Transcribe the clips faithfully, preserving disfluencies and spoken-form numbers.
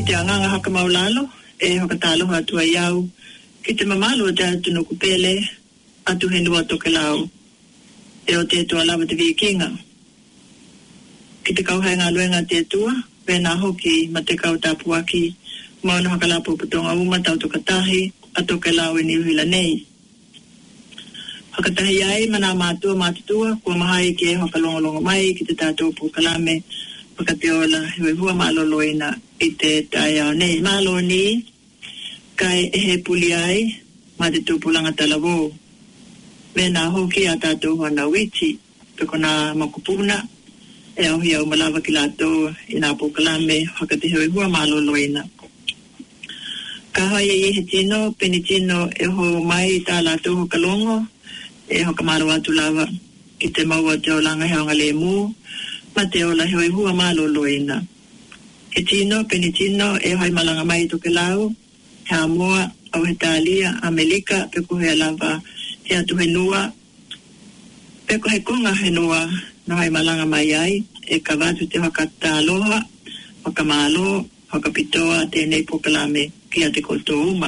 te anganga haka maulalo, e hoka talo hatu ai au, ki te mamalo te atu no kupele, atu henua toke lau, e o te tua lava te vikinga. Ki te kauhainga luenga te tua, pēnā hoki ma te kau tāpuaki, mauna haka lapu putonga uma tau toka tahi, a toke lau e ni uhila nei. Haka tahi ai, mana mātua mātutua, kua mahai ke hoka longolongo mai, ki te tātou pukalame, Pakatiola, he hua maloloina i te tai au nei. Malo ni, kai e he puli ai, ma te tūpulanga talawo. Mena hoki a tātou hana witi, peko nā makupuna, e au hi au malawa ki lātou i nā pukalame, haka te he hua maloloina. Ka hoi e he tino, peni tino e ho mai tā lātou hoka longo, e hoka maro atu lava, ki te maua te o langa he anga le mū, ma te ola hoi hua maloloina. He tino, peni tino, e hoi malanga mai toke lau, he Samoa, au he Talia, Amerika, peko he lava, he atu he nua, peko he konga he nua, no hai malanga mai ai, e ka watu te hakata aloha, haka malo, haka pitoa, tēnei pokalame, kia te koto uma.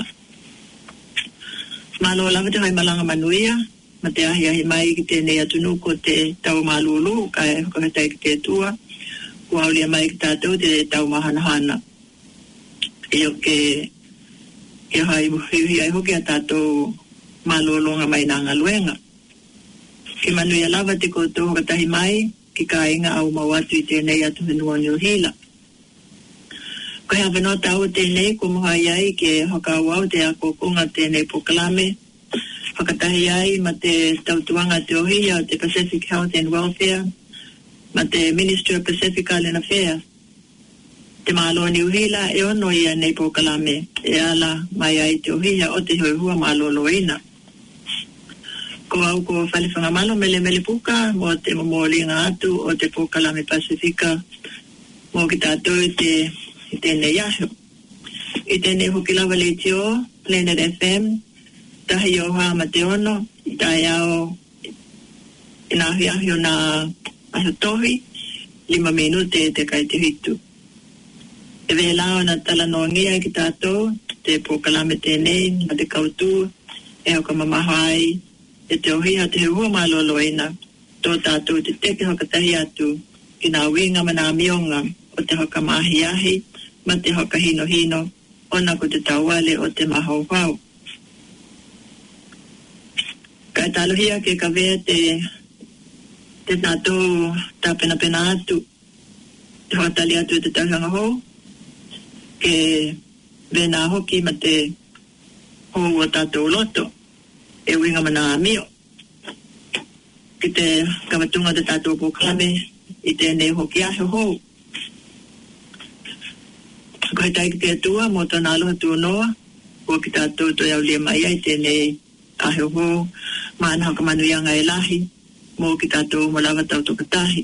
Malo lava te hai malanga manuia, ma te ahi ahi mai ki tēnei atunu ko te tau malulu, ka e haka hetai ki te tua, kua aulia mai ki tātou te tau mahanahana. E o ke, ke hai hiuhi ai hoki a tātou malulunga mai nanga luenga. Ke manuia lava te koto haka tahi mai, ki ka inga au mawatu i tēnei atu henua ni uhila. Ko hea whanau tau tēnei ko muhai ai ke haka au au te ako kunga tēnei pokalame, whakatahi ai ma te tautuanga te ohia o te Pacific Health and Welfare, ma te Ministry of Pacific Island Affairs. Te malo ni uhila e ono ia nei pokalame, e ala mai ai te ohia o te hoi hua maloloina. Ko au ko whalewhanga malo mele mele puka, mo te momolinga atu o te pokalame Pasifika, mo ki tātou i te i tēnei aho. I tēnei hoki lawa le te o, Planet F M, tahi o haa ma te ono, i tai ao, i nā hui ahi o nā aho tohi, lima minute te kai te hitu. E vē lao na tala no ngia ki tātou, te pokalame tēnei, ma te kautu, e hoka mamahai, e te ohia te hua maloloina, tō tātou te teke hoka tahi atu, ki nā winga ma nā mionga, o te hoka mahi ahi, ma te hoka hino hino, ona ko te tauale o te mahau hau. Kai talohia ke ka vea te te tātou tā pena pena atu, te hoatali atu e te tauhanga hou, ke vena hoki ma te hou o tātou loto, e winga mana mio. Ki te kawatunga te tātou pokalame, i tēnei hoki aho hou. Ko he tai ki te atua, mo tōna aloha tūnoa, ko ki tātou toi au lia mai ai tēnei aho hou, maana haka manuianga e lahi, mo ki tātou mo lava tau toka tahi.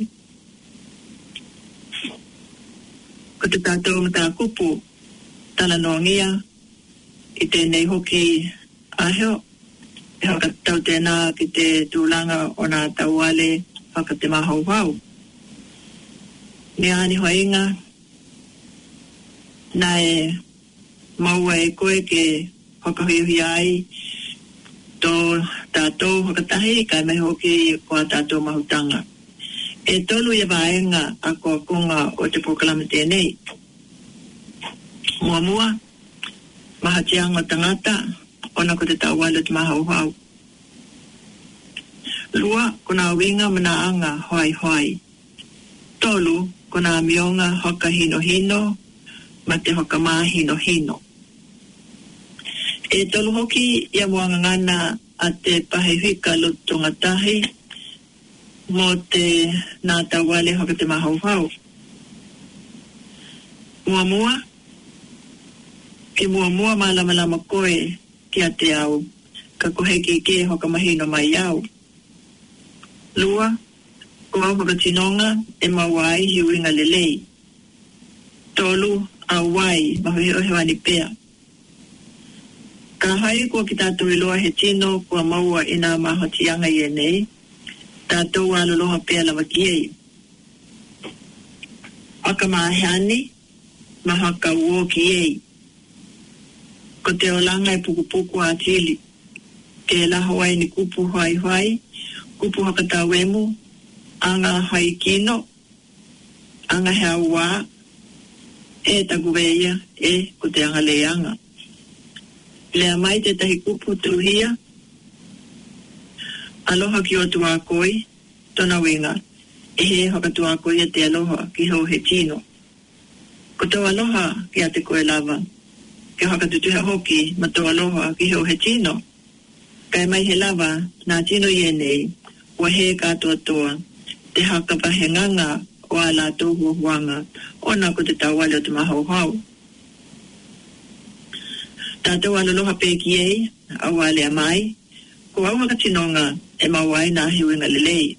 Ko te tātou mo tā kupu, tala noangia, i tēnei hoki aho, e haka tau tēnā ki te tūlanga o nā tauale, haka te mahau hau. Ni ani hoinga, na e maua e koe ke whakahiuhi ai tō tātou whakatahi kai mai hoki kua tātou mahutanga. E tolu e waenga a kua kunga o te pokalame tēnei. Mua mua, maha tianga tangata, ona ko te tauala te mahau hau. Lua, kona winga mana anga hoai hoai. Tolu, kona mionga hoka hino hino, ma te hoka maa hino hino. E tolu hoki ia moanga ngana a te pahewhika lutunga tahi mo te nā tauale hoka te mahau hau. Mua mua, ki mua mua malama lama koe ki a te au, ka koheki ke hoka mahino mai au. Lua, ko au hoka tinonga e mawai hiuinga lelei. Tolu, awai, mahui ohiwani pea. Ka hai kua ki tātou i loa he tino kua maua i nā mahotianga i e nei, tātou aloloha pea lawa ki ei. Aka mahani, mahaka uoki ei. Ko te olanga e puku puku a tili. Ke la Hawaii ni kupu hai hai, kupu hakata wemu, anga hai kino, anga hea ua, e taguweia, e ko te anga leanga. Lea mai te tahi kupu tuhia, aloha ki o tua koi, tona winga, e he haka tua koi e te aloha ki ho he tino. Ko tau aloha ki a te koe lava, ke haka tutuha hoki ma tau aloha ki ho he tino. Kai mai he lava, nā tino i e nei, ua he kātua toa, te haka pahenganga o a la tōhua huanga, ona ko te tauale o te mahau hau. Tātou aloloha pēki ei, au alea mai, ko au haka tinonga e mawai nā hiwinga lelei.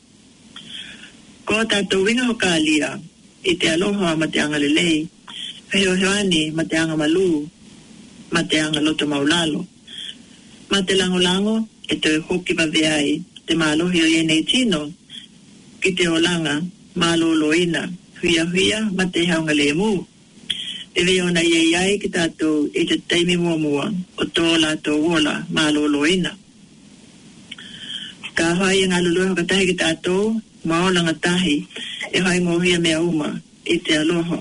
Ko tātou winga hoka alia, i te aloha ma te anga lelei, heo heoani ma te anga malu, ma te anga loto maulalo. Ma te lango lango, e te hoki maweai, te mālohi o ienei tino, ki te olanga, māloloina, huia huia, ma te haunga le mu. E veo na iei ai ki tātou i te teimi mua mua, o tō lātou wola, māloloina. Ka hai ngā lulu hoka tahi ki tātou, maolanga tahi, e hai ngohia mea uma, i te aloha.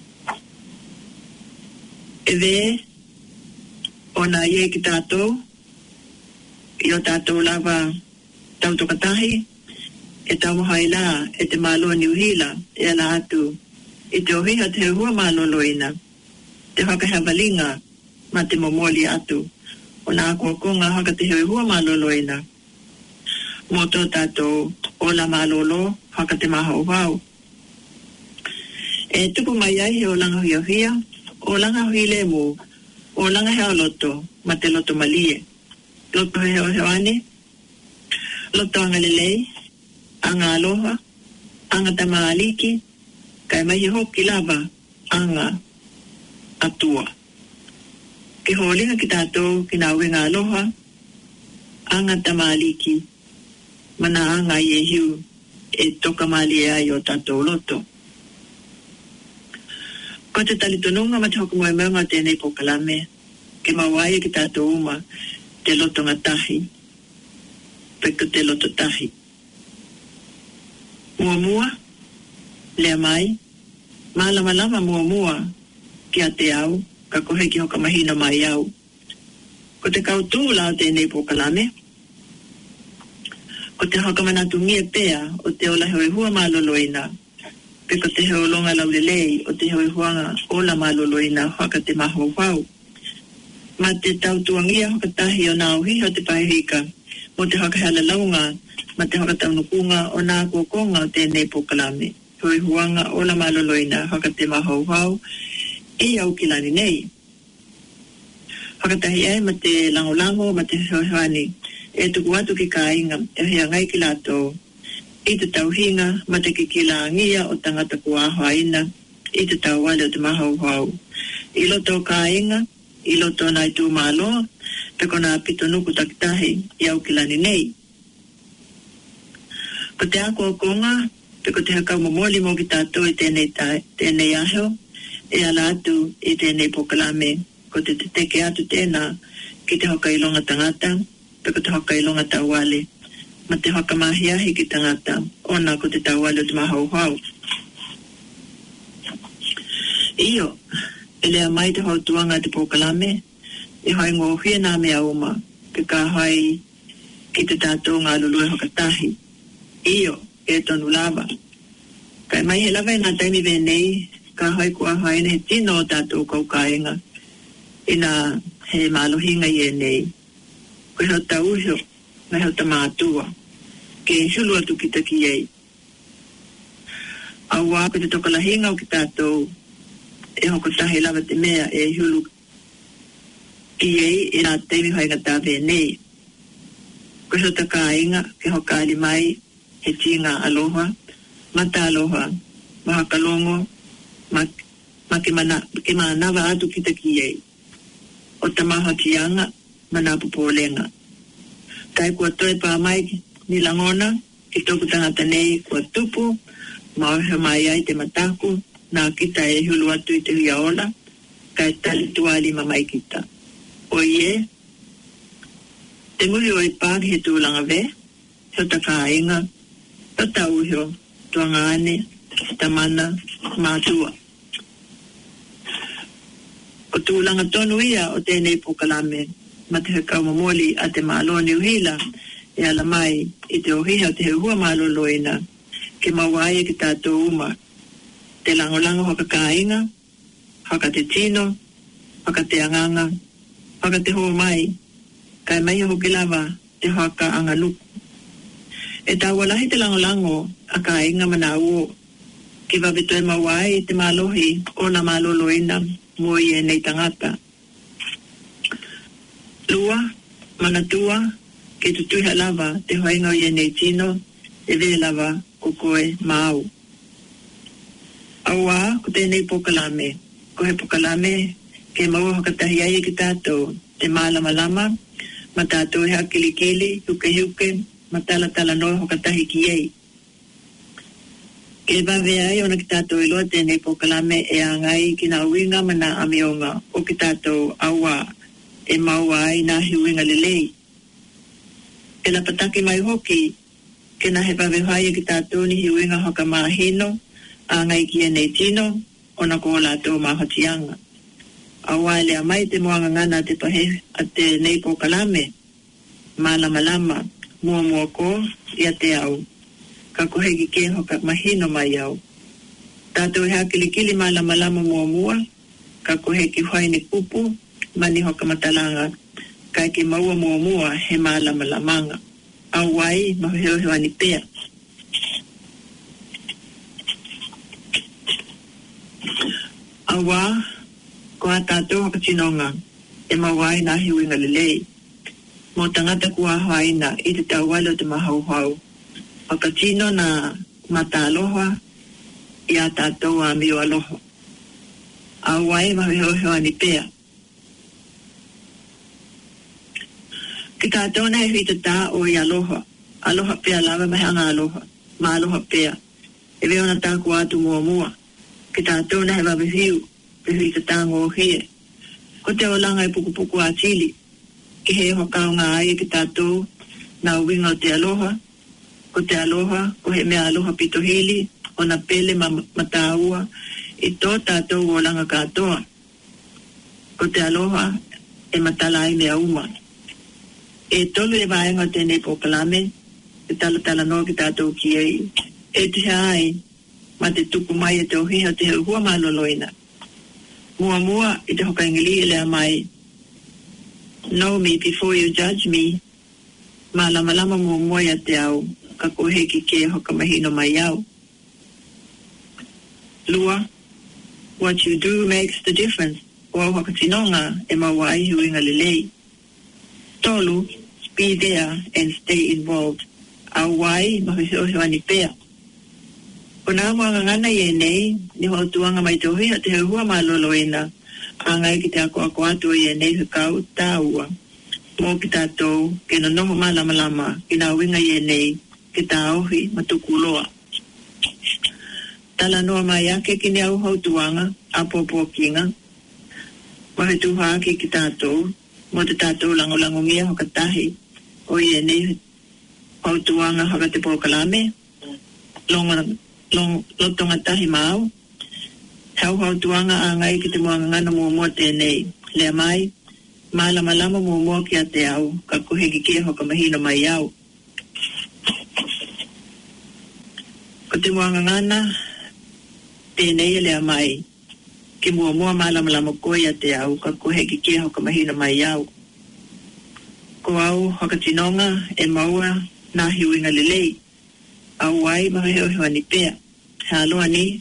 E ve, o na iei ki tātou, i o tātou lava tau tokatahi, e tau hai la, e te māloa niuhila, e ala atu, i te ohiha te hua māloloina, te haka havalinga, ma te momoli atu, o nā kuakonga haka te hua māloloina, mō tō tātou, o la mālolo, haka te mahau hau. E tupu mai ai he o langa hia hia, o langa hui le mu, o langa hea loto, ma te loto malie. Loto heo heoane, loto anga lelei, anga aloha, anga tamaaliki, kai mai hoki lava, anga atua. Ke holinga ki tātou ki nā wenga aloha, anga tamaaliki, mana anga i e hiu, e toka mali e ai o tātou loto. Ko te talitonunga ma te hoku moe meunga tēnei pokalame, ke mawai ki tātou uma, te loto ngatahi, peko te loto tahi. Mua mua, lea mai, malama lama mua mua, ki a te au, ka kohe ki hoka mahina mai au. Ko te kautū lao tēnei pokalame, ko te hoka manatu ngia pea, o te ola heoi hua maloloina, peko te heo longa laulelei, o te heoi huanga ola maloloina, haka te mahau hau. Ma te tau tuangia hoka tahi o nā uhi o te pahihika, mo te hoka hala launga, ma te hoka tau nukunga o nā kuakonga o tēnei pokalame. Hui huanga o la maloloina, hoka te mahau hau, i au ki lani nei. Hoka tahi ai ma te lango lango, ma te hoihani, e tuku atu ki ka inga, e hea ngai ki lātou, i te tau hinga, ma te kikila ngia o tangata kua haina, i te tau wale o te mahau hau. I loto ka inga, i loto nai tū māloa, peko nā pito nuku takitahi i au kilani nei. Ko te ako o konga, peko te hakau momoli mo ki tātou i tēnei, tai, tēnei aheo, e ala atu i tēnei pokalame, ko te te teke atu tēnā ki te hoka ilonga tangata, peko te hoka ilonga tauale, ma te hoka mahiahi ki tangata, ona ko te tauale o te mahau hau. Iyo, e lea mai te hautuanga te pokalame, e hai ngō hia nā mea uma, ke ka hai ki te tātou ngā lulue hokatahi. Iyo, e tonu lava. Kai mai he lava e nā taimi venei, ka hai kua hai ne he tino o tātou kaukaenga, i nā he mālohinga i e nei. Koe hau tauhio, ngai hau tamātua, ke hulu atu ki taki ei. Aua, ko te tokalahinga o ki tātou, e hoko tahi lava te mea e hulu ki ei e nā teimi hainga tā venei. Ko hota ka inga ke hoka ali mai he tinga aloha, mata aloha, maha kalongo, ma, ma ke, mana, ke manawa atu kita ki ei. O tamaha tianga, mana pupolenga. Kai kua toe pā mai ni langona, ki toku tangata nei kua tupu, maohe mai ai te mataku, na kita e hulu atu i te hiaola, kai tali tuali mamai kita. O ie, te muhi o i pāki he tūlanga ve, heo ta kāinga, heo ta uhio, tuanga ane, tamana, mātua. O tūlanga tonu ia o tēnei pukalame, ma te hekau mamoli a te māloni uhila, e ala mai i te ohiha o te hua māloloina, ke mawai ki tātou uma, te langolango haka kāinga, haka te tino, haka te anganga, haka te hoa mai, kai mai hoki lava te haka anganuku. E tā walahi te langolango a kāinga mana uo, ki wabeto e mawai te mālohi o na māloloina mo i e nei tangata. Lua, manatua, ke tutuha lava te hoinga o i e nei tino, e ve lava kokoe mau. Aua, ko tēnei pokalame, ko he pokalame, ke maua hakatahi ai ki tātou, te mālama lama, ma tātou he hakilikili, huke huke, ma tala tala no hakatahi ki ei. Ke wawe ai ona ki tātou iloa tēnei pokalame e angai ki nga uinga mana amionga o ki tātou aua e maua ai nā hiuinga lelei. E la pataki mai hoki, ke na he wawe hai ki tātou ni hiuinga haka mahino, angai ki e nei tino, ona ko la tō mahatianga. Awa lea mai te moanga ngana te pahe a te nei pokalame, malama lama, mua mua ko, ia te au. Ka kohegi ke hoka mahino mai au. Tātou hea kilikili malama lama mua mua, ka kohegi whaine kupu, mani hoka matalanga, kai ke maua mua mua he malama lamanga. Au wai, maheo hewani pea. Awa, ko a tātou haka tinonga, e mawai na hiuinga lelei. Mo tangata kua haina, i te tauwalo te mahau hau. Haka tino na mata aloha, i a tātou a mio aloha. Awai maheo hewani pea. Ki tātou na he hita tā o i aloha. Aloha pea lava mahanga aloha. Ma aloha pea. E veo na tā kua atu mua mua. Ki tātou na he wawihiu. Pehui te tāngo o hie. Ko te olanga e puku puku a tili. Ki he hokao ngā ai ki tātou na uwinga o te aloha. Ko te aloha, ko he mea aloha pitohili, o na pele ma mataua, i tō tātou o langa kātoa. Ko te aloha, e matala ai mea uma. E tolu e vaenga tēnei pokalame, e tala tala no ki tātou ki ei. E te hai, ma te tuku mai e te ohiha te hua maloloina. Mua mua i te hoka ingili e lea mai. Know me before you judge me. Ma lama lama mua mua ia te au. Ka kohe ki ke hoka mahino mai au. Lua, what you do makes the difference. Wa hoka tinonga e mawai huinga lelei. Tolu, be there and stay involved. Awai mahiheo hewani pea. O nā mga ngana i e nei, ni ho tuanga mai te ohi a te hua maloloina, a ngai ki te ako ako atu i e nei hukau tāua. Mō ki tātou, ke no noho malama lama, ki nā winga i e nei, ki tā ohi matuku loa. Tala noa mai ake ki ni au hau tuanga, a popo kinga. Wahe tuhaki ki tātou, mō te tātou lango lango ngia hoka tahi, o i e nei hau tuanga hoka te pokalame, longa long lotonga tahi mau. Hau hau tuanga a ngai ki te moanga ngana mua mua tēnei. Lea mai, malama lama mua mua ki a te au, ka kuhegi kia hoka mahino mai au. Ko te moanga ngana, tēnei lea mai, ki mua mua malama lama koe a te au, ka kuhegi kia hoka mahino mai au. Ko au hoka tinonga e maua nā hiuinga lelei. Au ai maheo hewani pea. Ha aloha ni.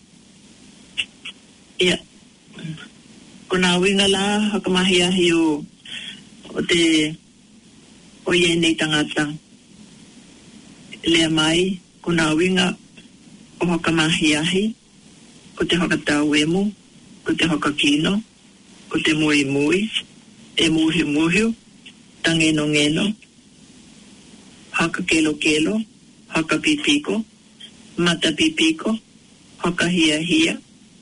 Ia. Ko nā winga la haka mahi ahi o, o te o ie nei tangata. Lea mai, ko nā winga o haka mahi ahi, ko te haka tau emu, ko te haka kino, ko te mui mui, e muhi muhi, tangeno ngeno, haka kelo kelo, haka pipiko, mata pipiko, haka hia hia,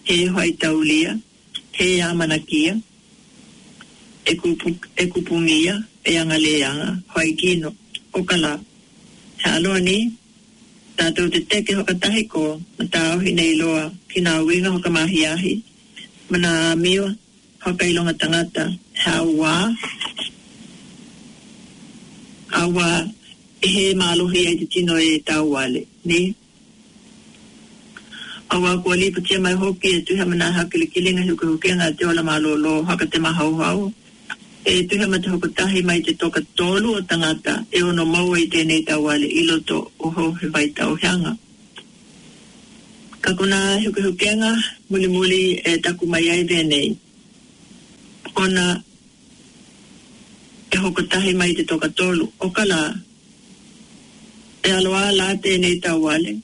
he hoi taulia, he amanakia, e kupu, e kupungia, e angaleanga, hoi kino, o kala. He aloa ni, tātou te teke hokatahi ko, ma tāo hi nei loa, ki nā winga hoka mahiahi, mana miwa, hoka ilonga tangata, ha wā, awa, e he mālohi ai te tino e tāu wale, ni. Awa kua lipa tia mai hoki e tuha mana hakili kilinga huka hukenga te ola mālolo, haka te mahau hau. E tuha mata hokatahi mai te toka tolu o tangata, e ono maua i tēnei tāu wale, iloto oho he vai tāu hianga. Ka kona huka hukenga, muli muli e taku mai ai tēnei. Ona e hokatahi mai te toka tolu, o kala, e aloa la tēnei tāu wale,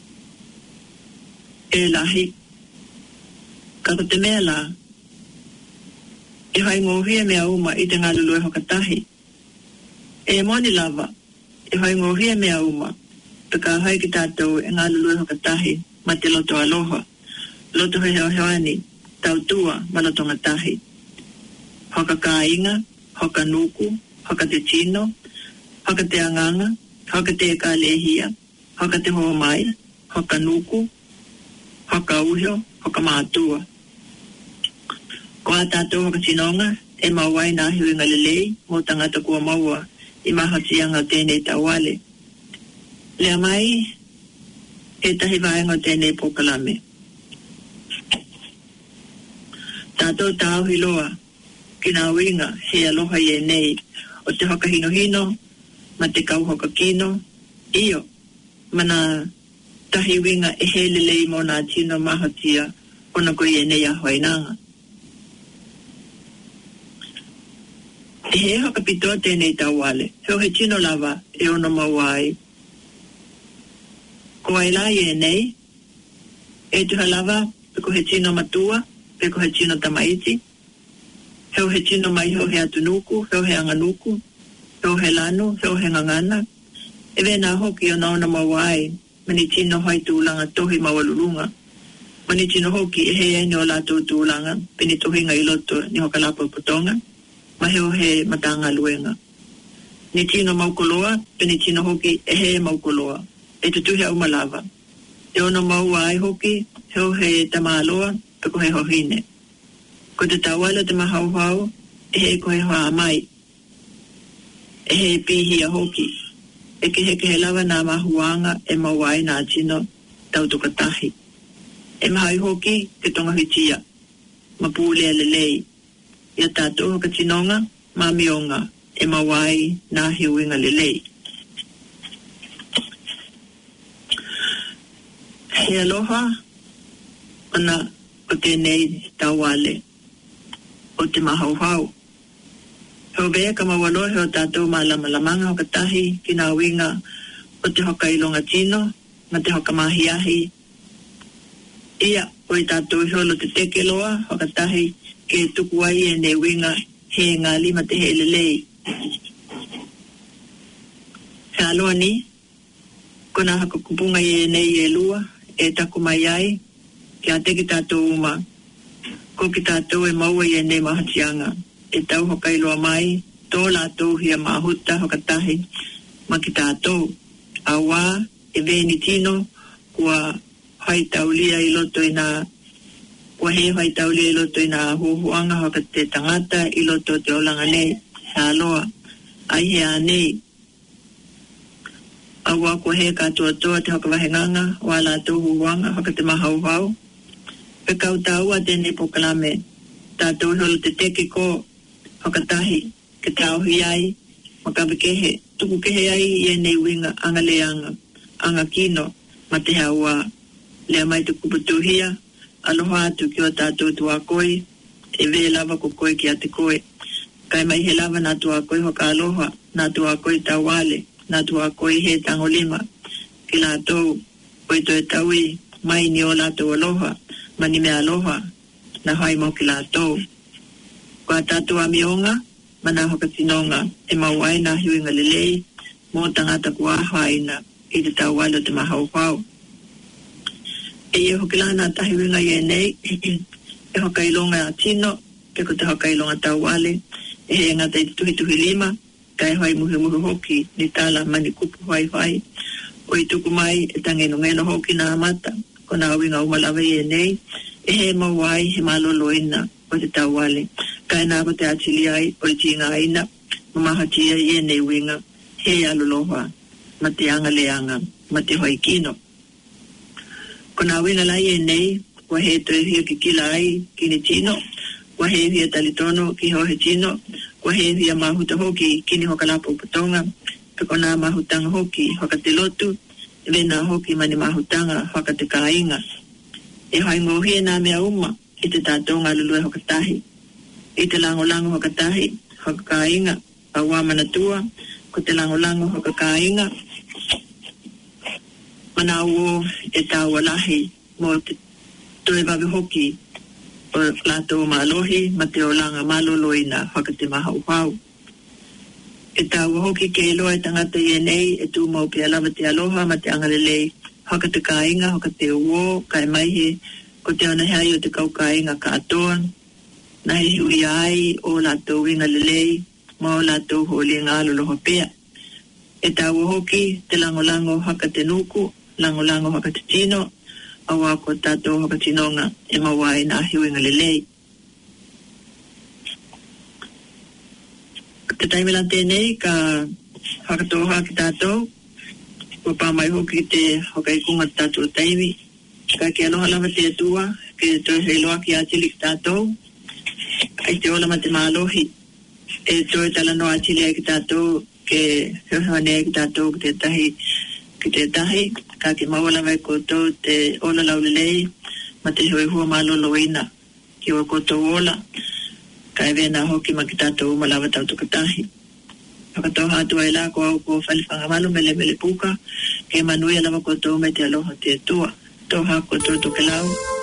e lahi. Kako te mea la, e hai ngohia mea uma i te ngalulu e hokatahi. E moni lava, e hai ngohia mea uma, pe ka hai ki tātou e ngalulu e hokatahi, ma te loto aloha. Loto he heo heoani, tau tua, ma loto ngatahi. Hoka ka inga, hoka nuku, hoka te tino, hoka te anganga, hoka te ka lehia, hoka te hoa mai, hoka nuku, hoka uhio, hoka mātua. Ko a tātou hoka sinonga, e mawai nā hiwinga lelei, mō tangata kua maua, i mahatianga tēnei tawale. Lea mai, e tahi vaenga tēnei pokalame. Tātou tāu hiloa, ki nā winga, he aloha i e nei, o te hoka hino hino, ma te kau hoka kino, iyo, mana tahi winga e he lelei mō nā tino mahatia, ona ko i e nei a hoinanga. E he hoka pitoa tēnei tawale, heo he tino lava e ono mawai. Ko ai la i e nei, e tuha lava, peko he tino matua, peko he tino tamaiti, heo he tino mai heo he atunuku, heo he anganuku, heo he lanu, heo he ngangana. E vena hoki o naona mawai, mani tino hoi tūlanga tohi mawalulunga. Mani tino hoki e he ene o lātou tūlanga, pini tohinga i loto ni hoka lapa putonga, ma heo he matanga luenga. Ni tino maukoloa, pini tino hoki e he maukoloa, e tutuhi au malava. E ono maua ai hoki, heo he tamaloa, peko he hohine. Ko te tawala te mahau hau, e he ko he hoa mai. E he pihia hoki. E ke he ke he lava nā mahuanga e mawai nā tino tau tukatahi. E mahai hoki ke tonga hitia. Mapulea lelei. Ia tātou hoka tinonga, mamionga, e mawai nā hiuinga lelei. He aloha, ona o tēnei tawale, o te mahauhau. Heo vea ka mawalo heo tātou malamalamanga hoka tahi ki nā winga o te hoka ilonga tino, ma te hoka mahiahi. Ia, o i tātou hiolo te teke loa, hoka tahi ke tuku ai e ne winga he ngali ma te he lelei. He aloa ni, kona haka kupunga i e nei e lua, e taku mai ai, ki a teki tātou uma, ko ki tātou e maua i e nei mahatianga. E tau hoka iloa mai, tō lātou hia mahuta hoka tahi, ma ki tātou. A wā, e veni tino, kua hai taulia i loto i nā, kua he hai taulia i loto i nā huhuanga hoka te tangata, i loto te olanga nei, he aloa, ai he a nei. A wā kua he kātua toa te hoka wahenganga, wā lātou huhuanga hoka te mahauhau. Pe kau tāua tēnei pokalame, tātou holo te teke ko, hoka tahi, ke tau hi ai, makawe kehe, tuku kehe ai i e nei winga, anga leanga, anga kino, ma te haua, lea mai te kuputuhia, aloha atu ki o tātou tua koi, e ve lava ko koe ki a te koe. Kai mai he lava nā tua koi hoka aloha, nā tua koi tau wale, nā tua koi he tangolima, ki lātou, koi toi taui, mai ni o lātou aloha, mani me aloha, na hai mo ki lātou. Kua tātou a mionga, mana hoka tinonga, e mawai nā hiuinga lelei, mō tangata kua haina, i te tau walo te mahau pau. E ho kila na tahi winga ye nei. E ho kailonga tino. Ke ko te ho kailonga tauale. E he ngata i tuhi tuhi lima. Kai hoi muhi muhi hoki. Ni tala mani kupu hoi hoi. O i tuku mai e tangeno ngeno hoki na amata. Ko na winga umalawe ye nei. E he mawai he maloloina. O te tauale. Kai nā ko te atili ai. O i tinga aina. Mamahatia ye nei winga. He aloloha. Ma te anga leanga. Ma te hoi kino. Ko nā winga lai e nei, wa he toi hia ki kila ai, ki ni tino, wa he hia talitono ki ho he tino, wa he hia mahuta hoki ki ni hokalapo putonga, ka ko nā mahutanga hoki hoka te lotu, e wena hoki mani mahutanga hoka te kāinga. E hoi ngohia nā mea uma, i te tātonga lulue hoka tahi. I te lango lango hoka tahi, hoka kāinga, a wamana tua, ko te lango lango hoka kāinga, mana o e tau alahi mo te toe wawe hoki o lato malohi ma te olanga maloloina whaka te mahau hau. E tau hoki ke eloa e tangata i e nei e tū mau pia lava te aloha ma te angalelei whaka te kāinga, whaka te uo, kai maihe ko te ana hei o te kau kāinga ka atoa, na he hui ai o lato winga lelei ma o lato holi ngā loloho pia. E tau hoki te lango lango whaka te nuku, lango lango haka te tino, awa ko tato haka tinonga e mawai na hiwinga lelei. Te taimila tēnei ka haka toha ki tato, ko pāmai hoki te haka ikunga tato taimi, ka ki aloha lama te atua, ke toi heiloa ki atili ki tato, ai te ola ma te mālohi, e toi tala no atili ai ki tato, ke heuhane ki tato ki te tahi, ki te tahi, ka ki mawala mai koto te ola laulelei, ma te hui hua maloloina, ki o koto ola, ka e vena hoki ma ki tato umalawa tau tukatahi. Whakatoha atua e la ko au ko whalifanga malu mele mele puka, ke manui alawa koto me te aloha te tua, toha koto toke lau.